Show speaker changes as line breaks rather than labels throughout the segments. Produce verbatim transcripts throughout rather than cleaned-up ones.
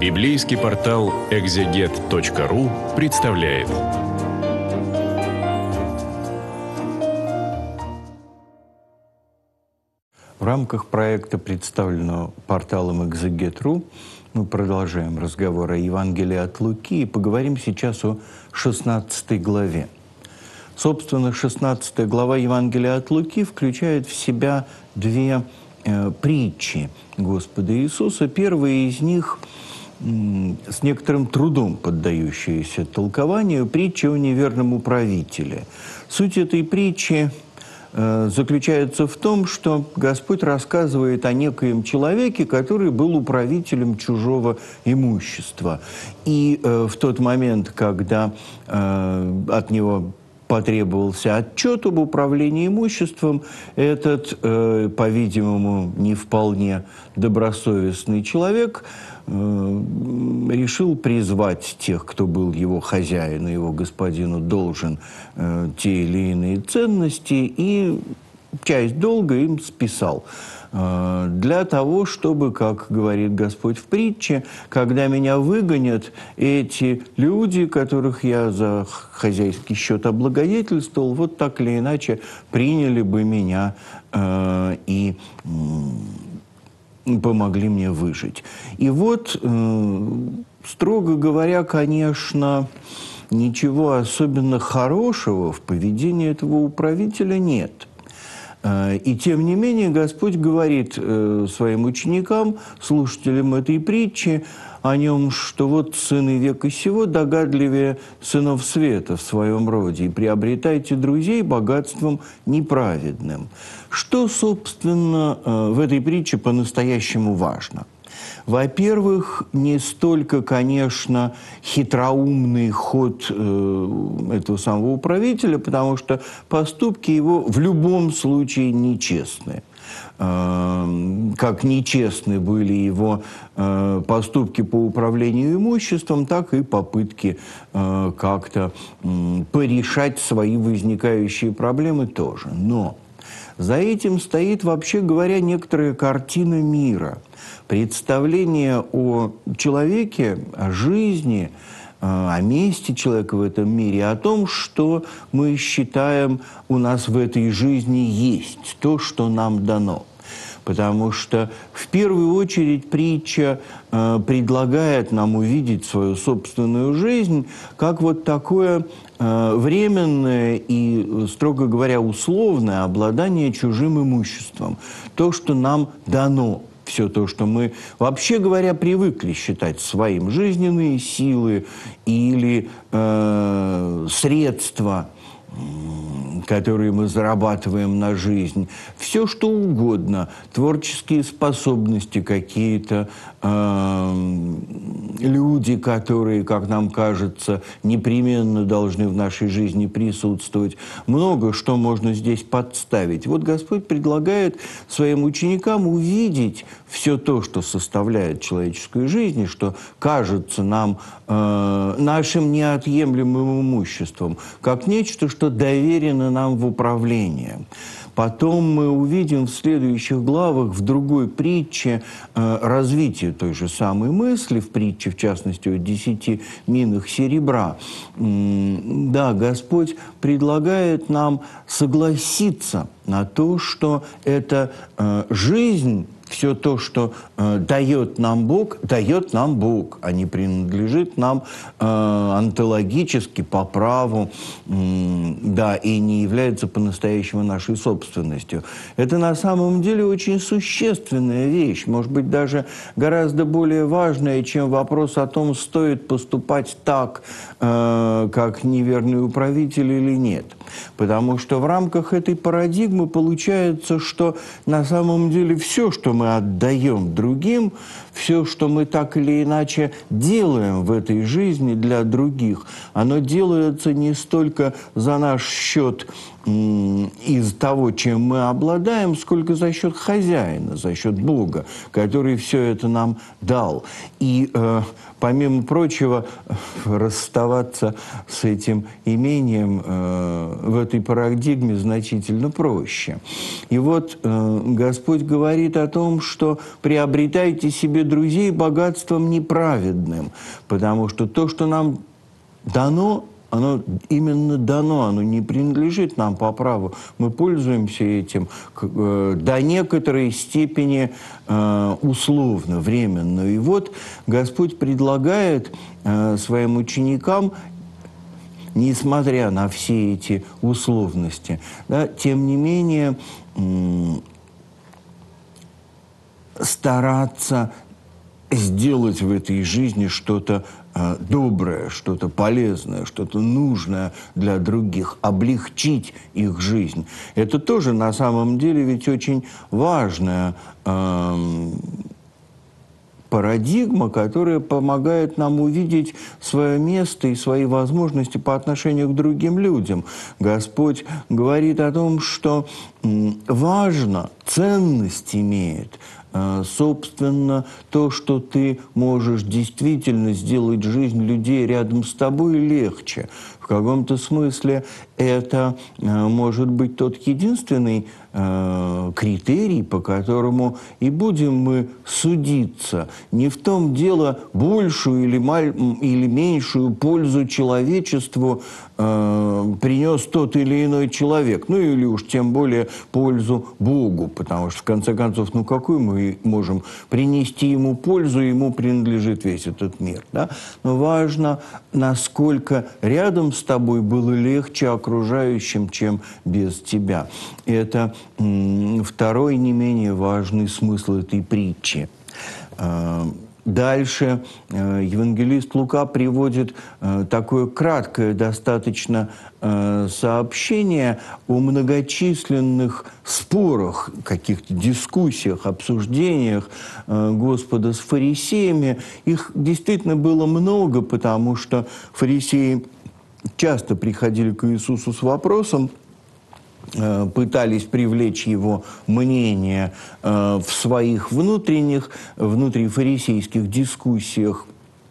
Библейский портал экзегет точка ру представляет.
В рамках проекта, представленного порталом экзегет точка ру, мы продолжаем разговор о Евангелии от Луки и поговорим сейчас о шестнадцатой главе. Собственно, шестнадцатая глава Евангелия от Луки включает в себя две э, притчи Господа Иисуса. Первая из них м, с некоторым трудом поддающаяся толкованию, притча о неверном управителе. Суть этой притчи э, заключается в том, что Господь рассказывает о некоем человеке, который был управителем чужого имущества. И э, в тот момент, когда э, от него потребовался отчет об управлении имуществом, этот, э, по-видимому, не вполне добросовестный человек э, решил призвать тех, кто был его хозяин и его господину должен э, те или иные ценности, и часть долга им списал. Для того, чтобы, как говорит Господь в притче, когда меня выгонят, эти люди, которых я за хозяйский счет облагодетельствовал, вот так или иначе приняли бы меня э, и э, помогли мне выжить. И вот, э, строго говоря, конечно, ничего особенно хорошего в поведении этого управителя нет. И тем не менее Господь говорит э, своим ученикам, слушателям этой притчи, о нем, что вот сыны века сего догадливее сынов света в своем роде, и приобретайте друзей богатством неправедным. Что, собственно, э, в этой притче по-настоящему важно? Во-первых, не столько, конечно, хитроумный ход э, этого самого управителя, потому что поступки его в любом случае нечестны. Э, как нечестны были его э, поступки по управлению имуществом, так и попытки э, как-то э, порешать свои возникающие проблемы тоже. Но за этим стоит, вообще говоря, некоторая картина мира. Представление о человеке, о жизни, о месте человека в этом мире, о том, что мы считаем у нас в этой жизни есть, то, что нам дано. Потому что в первую очередь притча э, предлагает нам увидеть свою собственную жизнь как вот такое э, временное и, строго говоря, условное обладание чужим имуществом. То, что нам дано. Все то, что мы, вообще говоря, привыкли считать своим, жизненные силы или э, средства, которые мы зарабатываем на жизнь, все что угодно, творческие способности какие-то, э, люди, которые, как нам кажется, непременно должны в нашей жизни присутствовать. Много что можно здесь подставить. Вот Господь предлагает своим ученикам увидеть все то, что составляет человеческую жизнь, и что кажется нам э, нашим неотъемлемым имуществом, как нечто, что доверено нам в управление. Потом мы увидим в следующих главах в другой притче э, развитие той же самой мысли, в притче, в частности, о десяти минах серебра. М да, Господь предлагает нам согласиться на то, что эта э, жизнь, все то, что э, дает нам Бог, дает нам Бог, а не принадлежит нам э, онтологически, по праву, э, да, и не является по-настоящему нашей собственностью. Это на самом деле очень существенная вещь, может быть, даже гораздо более важная, чем вопрос о том, стоит поступать так, э, как неверный управитель или нет. Потому что в рамках этой парадигмы получается, что на самом деле все, что мы отдаем другим, все, что мы так или иначе делаем в этой жизни для других, оно делается не столько за наш счет из того, чем мы обладаем, сколько за счет хозяина, за счет Бога, который все это нам дал. И, э, помимо прочего, расставаться с этим имением э, в этой парадигме значительно проще. И вот э, Господь говорит о том, что приобретение приобретайте себе друзей богатством неправедным, потому что то, что нам дано, оно именно дано, оно не принадлежит нам по праву. Мы пользуемся этим э, до некоторой степени э, условно, временно. И вот Господь предлагает э, своим ученикам, несмотря на все эти условности, да, тем не менее э, стараться сделать в этой жизни что-то э, доброе, что-то полезное, что-то нужное для других, облегчить их жизнь. Это тоже на самом деле ведь очень важная э, парадигма, которая помогает нам увидеть свое место и свои возможности по отношению к другим людям. Господь говорит о том, что э, важно, ценность имеет, собственно, то, что ты можешь действительно сделать жизнь людей рядом с тобой легче. В каком-то смысле это может быть тот единственный э, критерий, по которому и будем мы судиться. Не в том дело, большую или, маль, или меньшую пользу человечеству э, принес тот или иной человек. Ну или уж тем более пользу Богу, потому что, в конце концов, ну какую мы можем принести ему пользу, ему принадлежит весь этот мир. Да? Но важно, насколько рядом с тобой было легче окружающим, чем без тебя. Это м, второй не менее важный смысл этой притчи. Дальше э, евангелист Лука приводит э, такое краткое достаточно э, сообщение о многочисленных спорах, каких-то дискуссиях, обсуждениях э, Господа с фарисеями. Их действительно было много, потому что фарисеи часто приходили к Иисусу с вопросом, пытались привлечь его мнение э, в своих внутренних, внутрифарисейских дискуссиях.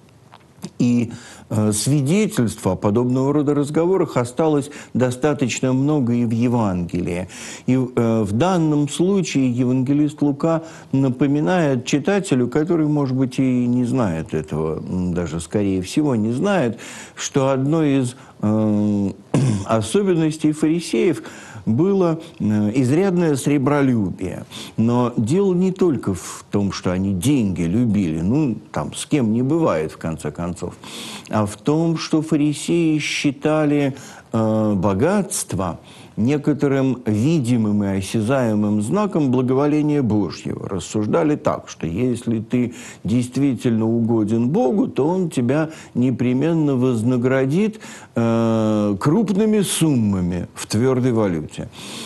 И э, свидетельств о подобного рода разговорах осталось достаточно много и в Евангелии. И э, в данном случае евангелист Лука напоминает читателю, который, может быть, и не знает этого, даже скорее всего не знает, что одной из э, особенностей фарисеев было изрядное сребролюбие. Но дело не только в том, что они деньги любили, ну, там, с кем не бывает, в конце концов, а в том, что фарисеи считали э, богатство некоторым видимым и осязаемым знаком благоволения Божьего. Рассуждали так, что если ты действительно угоден Богу, то Он тебя непременно вознаградит э, крупными суммами в твердой валюте.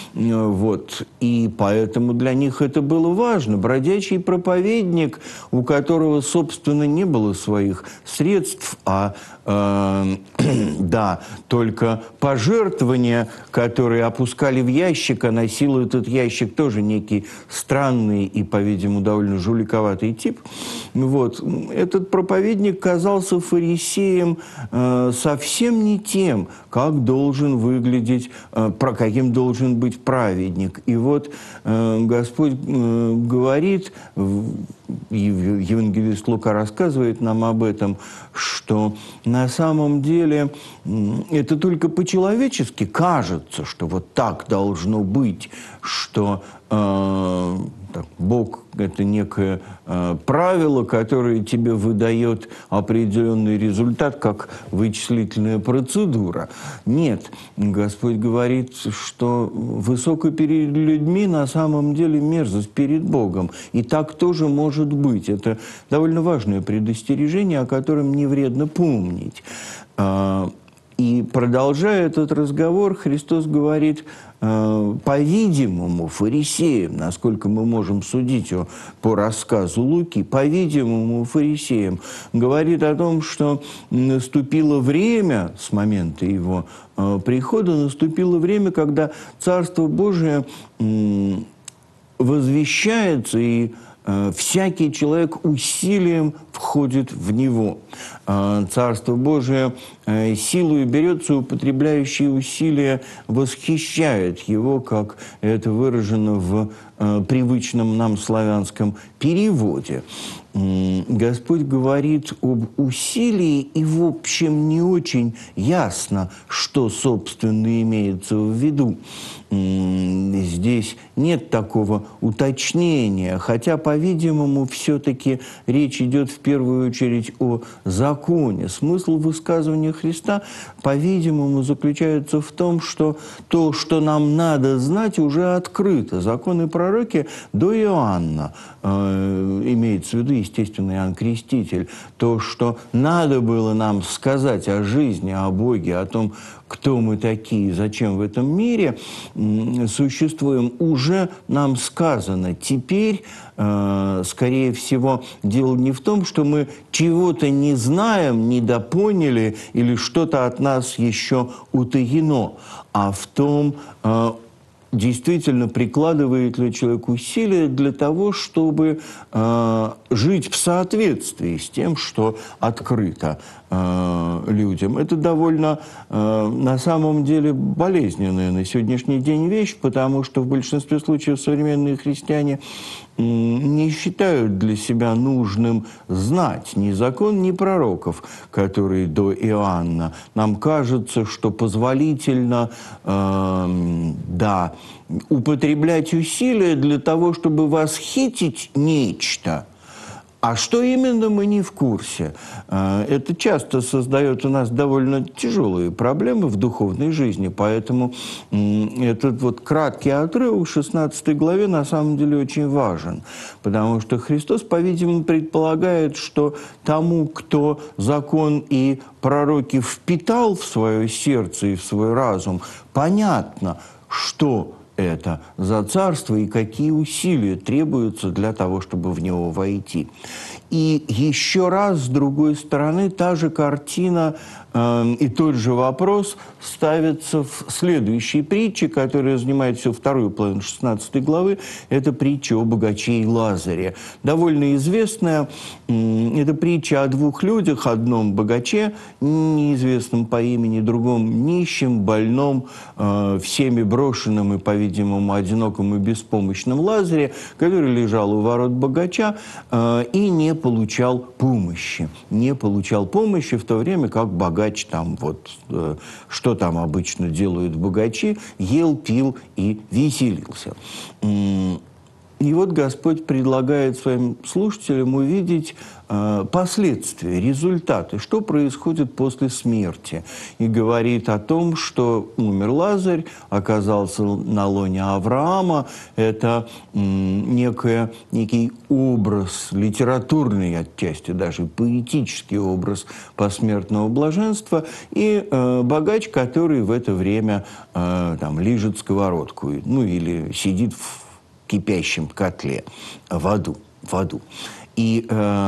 Вот. И поэтому для них это было важно. Бродячий проповедник, у которого, собственно, не было своих средств, а э, да, только пожертвования, которые опускали в ящик, а носил этот ящик тоже некий странный и, по-видимому, довольно жуликоватый тип. Вот. Этот проповедник казался фарисеем э, совсем не тем, как должен выглядеть, э, про каким должен быть праведник. И вот э, Господь э, говорит, и евангелист Лука рассказывает нам об этом, что на самом деле это только по-человечески кажется, что вот так должно быть, что э, так, Бог – это некое э, правило, которое тебе выдает определенный результат, как вычислительная процедура. Нет, Господь говорит, что высоко перед людьми на самом деле мерзость перед Богом. И так тоже может быть. Это довольно важное предостережение, о котором не вредно помнить. И продолжая этот разговор, Христос говорит, э, по-видимому, фарисеям, насколько мы можем судить о, по рассказу Луки, по-видимому, фарисеям, говорит о том, что наступило время, с момента его э, прихода, наступило время, когда Царство Божие э, возвещается и всякий человек усилием входит в него. Царство Божие силою берется, употребляющий усилия восхищает его, как это выражено в привычном нам славянском переводе. Господь говорит об усилии, и, в общем, не очень ясно, что, собственно, имеется в виду. Здесь нет такого уточнения, хотя, по-видимому, все-таки речь идет в первую очередь о законе. Смысл высказывания Христа, по-видимому, заключается в том, что то, что нам надо знать, уже открыто. Законы пророки до Иоанна, э, имеется в виду, естественно, Иоанн Креститель, то, что надо было нам сказать о жизни, о Боге, о том, кто мы такие, зачем в этом мире существуем, уже нам сказано. Теперь, э, скорее всего, дело не в том, что мы чего-то не знаем, недопоняли или что-то от нас еще утаено, а в том, э, действительно прикладывает ли человек усилия для того, чтобы э, жить в соответствии с тем, что открыто э, людям. Это довольно, э, на самом деле, болезненная на сегодняшний день вещь, потому что в большинстве случаев современные христиане не считают для себя нужным знать ни закон, ни пророков, которые до Иоанна. Нам кажется, что позволительно, э, да, употреблять усилия для того, чтобы восхитить нечто. А что именно, мы не в курсе. Это часто создает у нас довольно тяжелые проблемы в духовной жизни, поэтому этот вот краткий отрывок в шестнадцатой главе на самом деле очень важен, потому что Христос, по-видимому, предполагает, что тому, кто закон и пророки впитал в свое сердце и в свой разум, понятно, что это за царство и какие усилия требуются для того, чтобы в него войти. И еще раз, с другой стороны, та же картина э, и тот же вопрос ставится в следующей притче, которая занимает всю вторую половину шестнадцатой главы. Это притча о богаче и Лазаре. Довольно известная. Э, это притча о двух людях. Одном богаче, неизвестном по имени, другом нищем, больном, э, всеми брошенном и, по-видимому, одиноком и беспомощном Лазаре, который лежал у ворот богача э, и не получал помощи. Не получал помощи в то время, как богач там вот, э, что там обычно делают богачи, ел, пил и веселился. И вот Господь предлагает своим слушателям увидеть э, последствия, результаты, что происходит после смерти. И говорит о том, что умер Лазарь, оказался на лоне Авраама. Это э, некое, некий образ, литературный отчасти, даже поэтический образ посмертного блаженства. И э, богач, который в это время э, там, лижет сковородку, ну или сидит в кипящем котле, в аду. В аду. И э,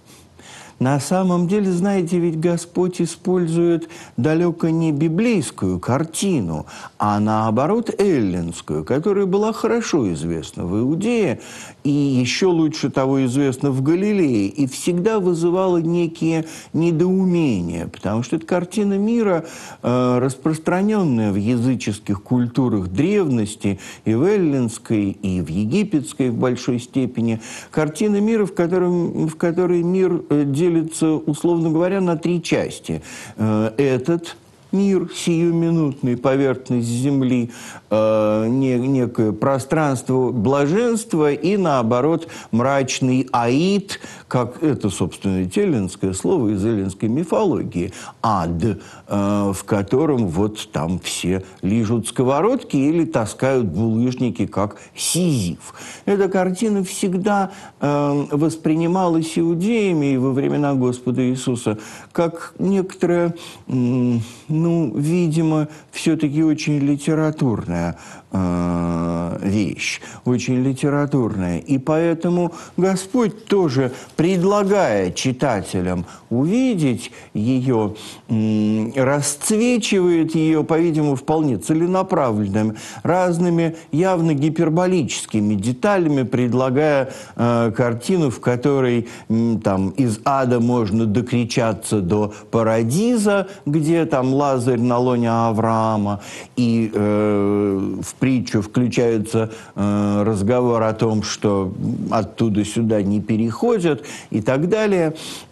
на самом деле, знаете, ведь Господь использует далеко не библейскую картину, а наоборот эллинскую, которая была хорошо известна в Иудее и еще лучше того известна в Галилее, и всегда вызывала некие недоумения, потому что это картина мира, э, распространенная в языческих культурах древности, и в эллинской, и в египетской в большой степени. Картина мира, в, котором, в которой мир э, делится, условно говоря, на три части. Э, этот мир, сиюминутный, поверхность земли, э, не, некое пространство блаженства и, наоборот, мрачный аид, как это, собственно, эллинское слово из эллинской мифологии, ад, э, в котором вот там все лижут сковородки или таскают булыжники, как Сизиф. Эта картина всегда э, воспринималась иудеями и во времена Господа Иисуса как некоторая, э, ну, видимо, все-таки очень литературная э, вещь, очень литературная. И поэтому Господь тоже, предлагая читателям увидеть ее, э, расцвечивает ее, по-видимому, вполне целенаправленными, разными явно гиперболическими деталями, предлагая э, картину, в которой э, там, из ада можно докричаться до парадиза, где там Лазарь на лоне Авраама, и э, в притчу включается э, разговор о том, что оттуда сюда не переходят и так далее.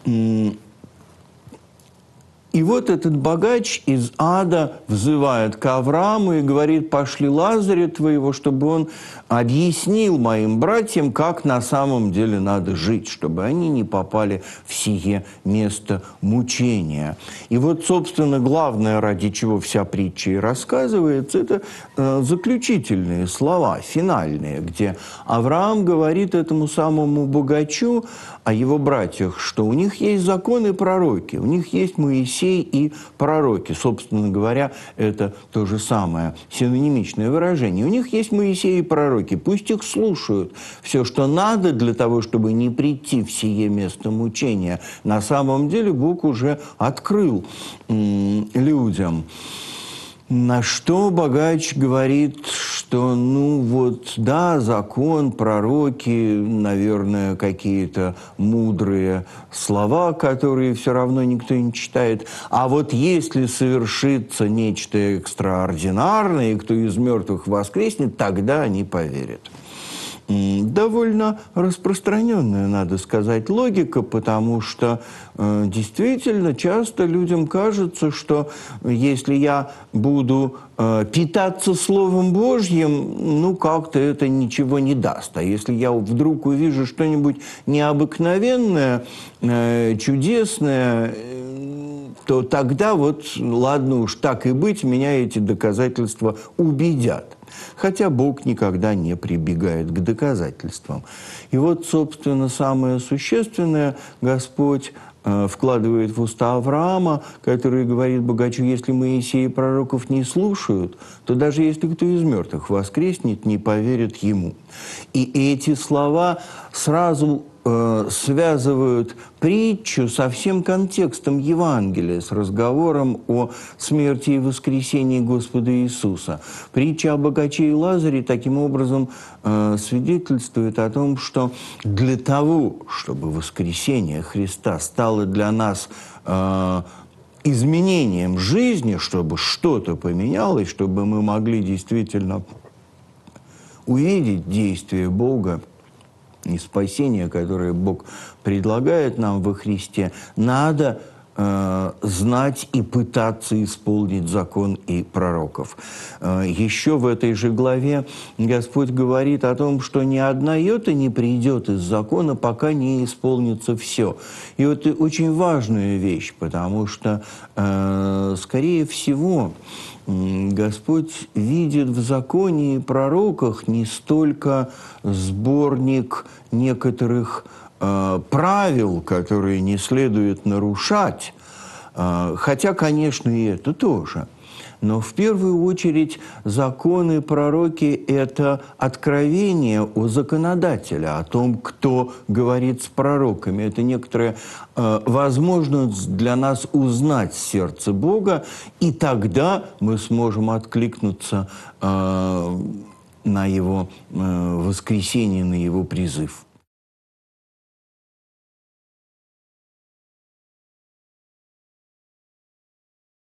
И вот этот богач из ада взывает к Аврааму и говорит: пошли Лазаря твоего, чтобы он объяснил моим братьям, как на самом деле надо жить, чтобы они не попали в сие место мучения. И вот, собственно, главное, ради чего вся притча и рассказывается, это э, заключительные слова, финальные, где Авраам говорит этому самому богачу о его братьях, что у них есть законы и пророки, у них есть Моисей и пророки. Собственно говоря, это то же самое синонимичное выражение. У них есть Моисей и пророки, пусть их слушают. Все, что надо для того, чтобы не прийти в сие место мучения, на самом деле Бог уже открыл м- людям. На что богач говорит, что, ну вот, да, закон, пророки, наверное, какие-то мудрые слова, которые все равно никто не читает. А вот если совершится нечто экстраординарное, и кто из мертвых воскреснет, тогда они поверят. Довольно распространенная, надо сказать, логика, потому что э, действительно часто людям кажется, что если я буду э, питаться Словом Божьим, ну, как-то это ничего не даст. А если я вдруг увижу что-нибудь необыкновенное, э, чудесное, э, то тогда вот, ладно уж, так и быть, меня эти доказательства убедят. Хотя Бог никогда не прибегает к доказательствам. И вот, собственно, самое существенное Господь э, вкладывает в уста Авраама, который говорит богачу: если Моисея и пророков не слушают, то даже если кто из мертвых воскреснет, не поверят ему. И эти слова сразу э, связывают притчу со всем контекстом Евангелия, с разговором о смерти и воскресении Господа Иисуса. Притча о богаче и Лазаре таким образом э, свидетельствует о том, что для того, чтобы воскресение Христа стало для нас э, изменением жизни, чтобы что-то поменялось, чтобы мы могли действительно увидеть действие Бога и спасение, которое Бог предлагает нам во Христе, надо э, знать и пытаться исполнить закон и пророков. Э, еще в этой же главе Господь говорит о том, что ни одна йота не придет из закона, пока не исполнится все. И это очень важная вещь, потому что, э, скорее всего, Господь видит в законе и пророках не столько сборник некоторых э, правил, которые не следует нарушать, э, хотя, конечно, и это тоже. Но в первую очередь законы и пророки – это откровение о законодателе, о том, кто говорит с пророками. Это некоторая э, возможность для нас узнать сердце Бога, и тогда мы сможем откликнуться э, на Его э, воскресение, на Его призыв.